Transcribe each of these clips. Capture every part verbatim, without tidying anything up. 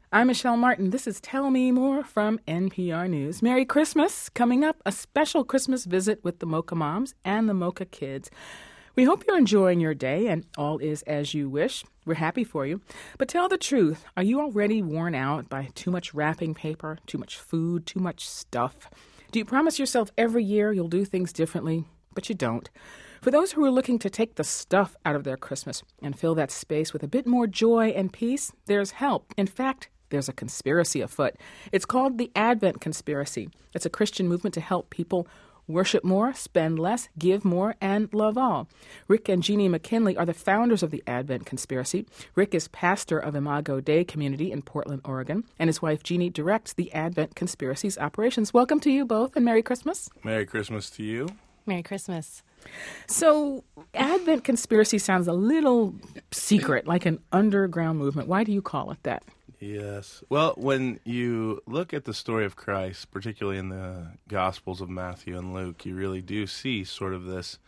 I'm Michelle Martin. This is Tell Me More from N P R News. Merry Christmas. Coming up, a special Christmas visit with the Mocha Moms and the Mocha Kids. We hope you're enjoying your day and all is as you wish. We're happy for you. But tell the truth, are you already worn out by too much wrapping paper, too much food, too much stuff? Do you promise yourself every year you'll do things differently, but you don't? For those who are looking to take the stuff out of their Christmas and fill that space with a bit more joy and peace, there's help. In fact, there's a conspiracy afoot. It's called the Advent Conspiracy. It's a Christian movement to help people worship more, spend less, give more, and love all. Rick and Jeannie McKinley are the founders of the Advent Conspiracy. Rick is pastor of Imago Dei Community in Portland, Oregon, and his wife Jeannie directs the Advent Conspiracy's operations. Welcome to you both, and Merry Christmas. Merry Christmas to you. Merry Christmas. So, Advent Conspiracy sounds a little secret, like an underground movement. Why do you call it that? Yes. Well, when you look at the story of Christ, particularly in the Gospels of Matthew and Luke, you really do see sort of this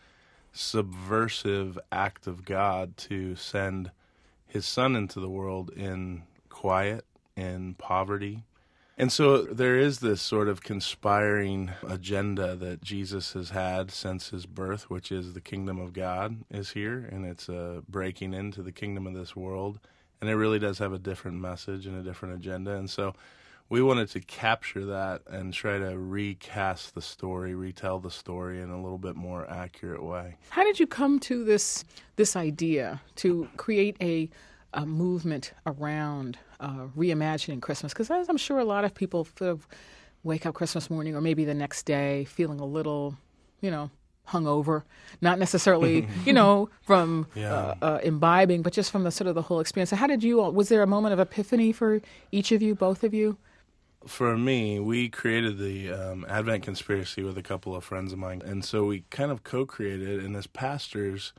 subversive act of God to send his son into the world in quiet, in poverty. And so there is this sort of conspiring agenda that Jesus has had since his birth, which is the kingdom of God is here, and it's uh, breaking into the kingdom of this world. And it really does have a different message and a different agenda. And so we wanted to capture that and try to recast the story, retell the story in a little bit more accurate way. How did you come to this this idea to create a, a movement around uh, reimagining Christmas? Because I'm sure a lot of people sort of wake up Christmas morning or maybe the next day feeling a little, you know, hungover, not necessarily, you know, from yeah. uh, uh, imbibing, but just from the sort of the whole experience. So how did you all, was there a moment of epiphany for each of you, both of you? For me, we created the um, Advent Conspiracy with a couple of friends of mine, and so we kind of co-created, and as pastors,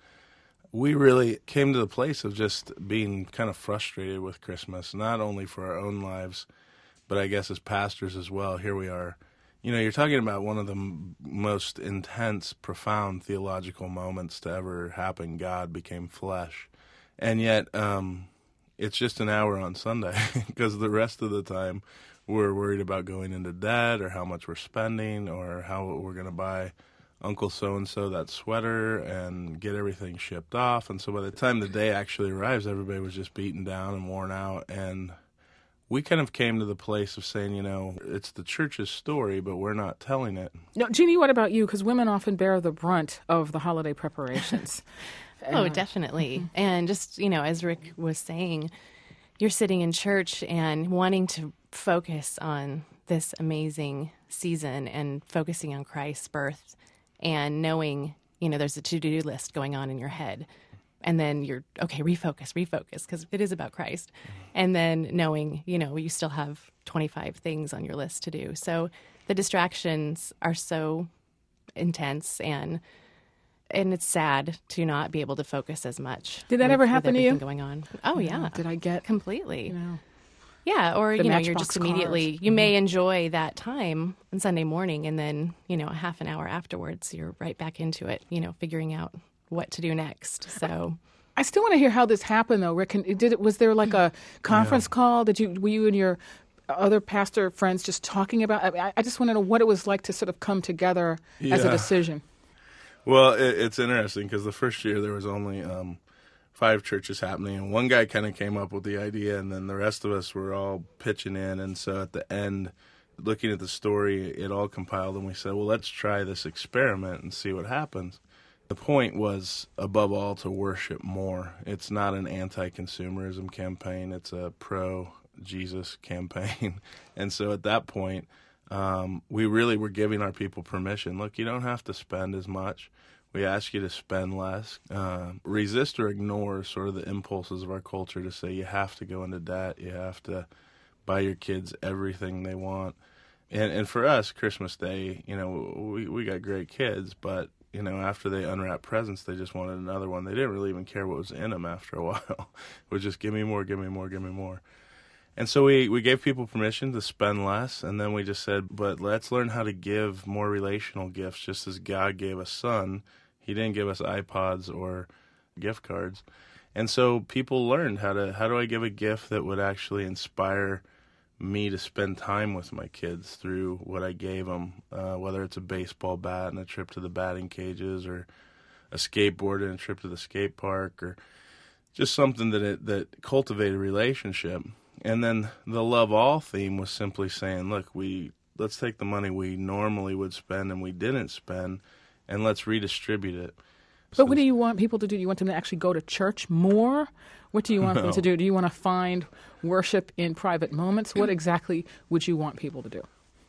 we really came to the place of just being kind of frustrated with Christmas, not only for our own lives, but I guess as pastors as well. Here we are. You know, you're talking about one of the m- most intense, profound theological moments to ever happen. God became flesh. And yet, um, it's just an hour on Sunday because the rest of the time we're worried about going into debt or how much we're spending or how we're going to buy Uncle so-and-so that sweater and get everything shipped off. And so by the time the day actually arrives, everybody was just beaten down and worn out. And we kind of came to the place of saying, you know, it's the church's story, but we're not telling it. No, Jeannie, what about you? Because women often bear the brunt of the holiday preparations. Oh, definitely. Mm-hmm. And just, you know, as Rick was saying, you're sitting in church and wanting to focus on this amazing season and focusing on Christ's birth and knowing, you know, there's a to-do list going on in your head. And then you're, okay, refocus, refocus, because it is about Christ. And then knowing, you know, you still have twenty-five things on your list to do. So the distractions are so intense, and and it's sad to not be able to focus as much. Did that with, ever happen with to you? Going on. Oh, yeah. Did I get completely? You know, yeah, or, the you know, you're Matchbox just immediately, cars. you Mm-hmm. may enjoy that time on Sunday morning, and then, you know, a half an hour afterwards, you're right back into it, you know, figuring out what to do next. So I still want to hear how this happened, though, Rick. Can, did it, was there like a conference Yeah. call? Did you were you and your other pastor friends just talking about? I, I just want to know what it was like to sort of come together as a Yeah. decision. Well, it, it's interesting because the first year there was only um, five churches happening, and one guy kind of came up with the idea, and then the rest of us were all pitching in. And so at the end, looking at the story, it all compiled, and we said, well, let's try this experiment and see what happens. The point was, above all, to worship more. It's not an anti-consumerism campaign. It's a pro-Jesus campaign. And so at that point, um, we really were giving our people permission. Look, you don't have to spend as much. We ask you to spend less. Uh, resist or ignore sort of the impulses of our culture to say you have to go into debt, you have to buy your kids everything they want. And and for us, Christmas Day, you know, we, we got great kids, but you know, after they unwrapped presents, they just wanted another one. They didn't really even care what was in them after a while. It was just, give me more, give me more, give me more. And so we, we gave people permission to spend less, and then we just said, but let's learn how to give more relational gifts, just as God gave us Son. He didn't give us iPods or gift cards. And so people learned how to, how do I give a gift that would actually inspire me to spend time with my kids through what I gave them, uh, whether it's a baseball bat and a trip to the batting cages, or a skateboard and a trip to the skate park, or just something that it, that cultivated a relationship. And then the Love All theme was simply saying, look, we let's take the money we normally would spend and we didn't spend, and let's redistribute it. But So- what do you want people to do? Do you want them to actually go to church more? What do you want No. them to do? Do you want to find worship in private moments? What exactly would you want people to do?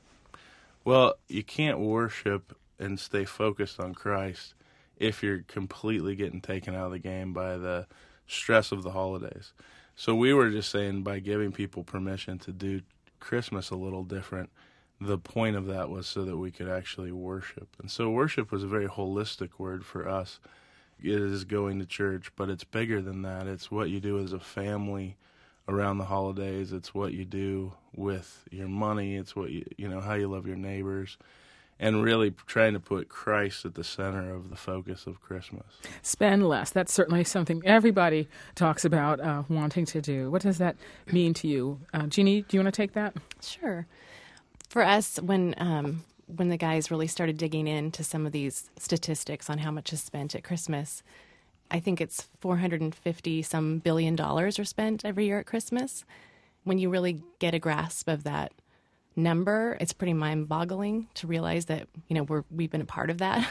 Well, you can't worship and stay focused on Christ if you're completely getting taken out of the game by the stress of the holidays. So we were just saying, by giving people permission to do Christmas a little different, the point of that was so that we could actually worship. And so worship was a very holistic word for us. It is going to church, but it's bigger than that. It's what you do as a family around the holidays. It's what you do with your money. It's what you, you know, how you love your neighbors, and really trying to put Christ at the center of the focus of Christmas. Spend less. That's certainly something everybody talks about uh, wanting to do. What does that mean to you? Uh, Jeannie, do you want to take that? Sure. For us, when um, when the guys really started digging into some of these statistics on how much is spent at Christmas, I think it's four hundred fifty some billion dollars are spent every year at Christmas. When you really get a grasp of that number, it's pretty mind-boggling to realize that, you know, we're we've been a part of that.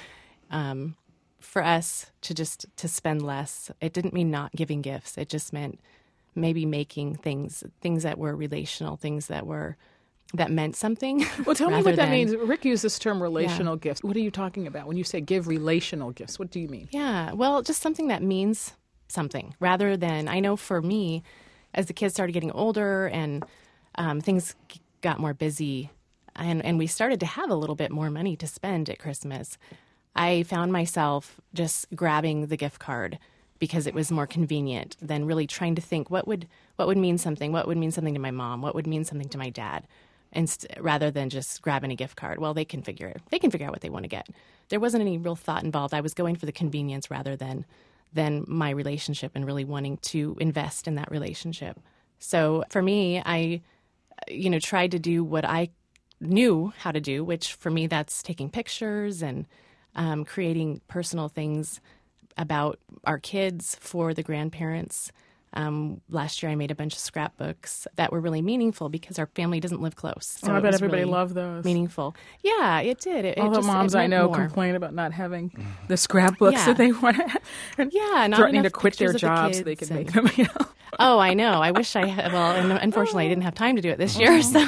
um, for us to just to spend less, it didn't mean not giving gifts. It just meant maybe making things things that were relational, things that were that meant something. Well, tell me rather what that than- means. Rick used this term relational gifts. What are you talking about when you say give relational gifts? What do you mean? Yeah, well, just something that means something rather than, I know for me, as the kids started getting older and um, things g- got more busy and, and we started to have a little bit more money to spend at Christmas, I found myself just grabbing the gift card because it was more convenient than really trying to think what would what would mean something, what would mean something to my mom, what would mean something to my dad, and st- rather than just grabbing a gift card. Well, they can figure it. They can figure out what they want to get. There wasn't any real thought involved. I was going for the convenience rather than than my relationship and really wanting to invest in that relationship. So for me, I, you know, tried to do what I knew how to do, which for me, that's taking pictures and um, creating personal things about our kids for the grandparents. Um, last year, I made a bunch of scrapbooks that were really meaningful because our family doesn't live close. So Oh, I it bet was everybody really loved those. meaningful. Yeah, it did. It, All it the just, moms it I meant know more. complain about not having the scrapbooks Yeah. that they want, and Yeah, not threatening to enough quit their pictures of the jobs so they kids could make and- them. You know? Oh, I know. I wish I had. Well, and unfortunately, I didn't have time to do it this year, so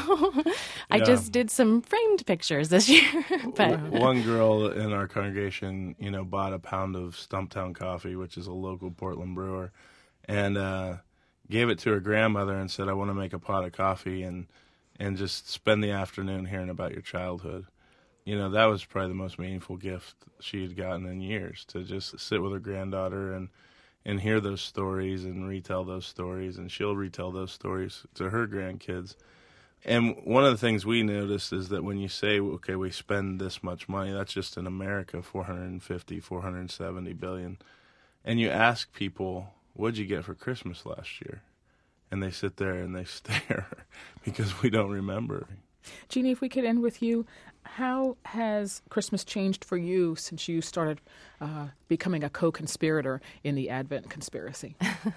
I Yeah. just did some framed pictures this year. But One girl in our congregation, you know, bought a pound of Stumptown coffee, which is a local Portland brewer, and uh, gave it to her grandmother and said, I want to make a pot of coffee and, and just spend the afternoon hearing about your childhood. You know, that was probably the most meaningful gift she had gotten in years, to just sit with her granddaughter and, and hear those stories and retell those stories, and she'll retell those stories to her grandkids. And one of the things we noticed is that when you say, okay, we spend this much money, that's just in America, four hundred fifty, four hundred seventy billion. And you ask people, what'd you get for Christmas last year? And they sit there and they stare because we don't remember. Jeannie, if we could end with you, how has Christmas changed for you since you started uh, becoming a co-conspirator in the Advent conspiracy?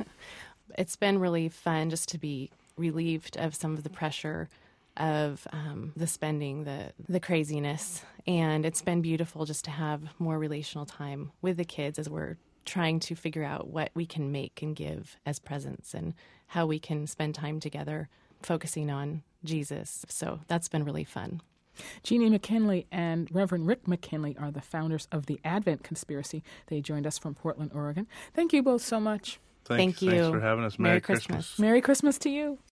it's been really fun just to be relieved of some of the pressure of um, the spending, the the craziness. And it's been beautiful just to have more relational time with the kids as we're trying to figure out what we can make and give as presents and how we can spend time together focusing on Jesus. So that's been really fun. Jeannie McKinley and Reverend Rick McKinley are the founders of the Advent Conspiracy. They joined us from Portland, Oregon. Thank you both so much. Thanks, Thank you. Thanks for having us. Merry, Merry Christmas. Christmas. Merry Christmas to you.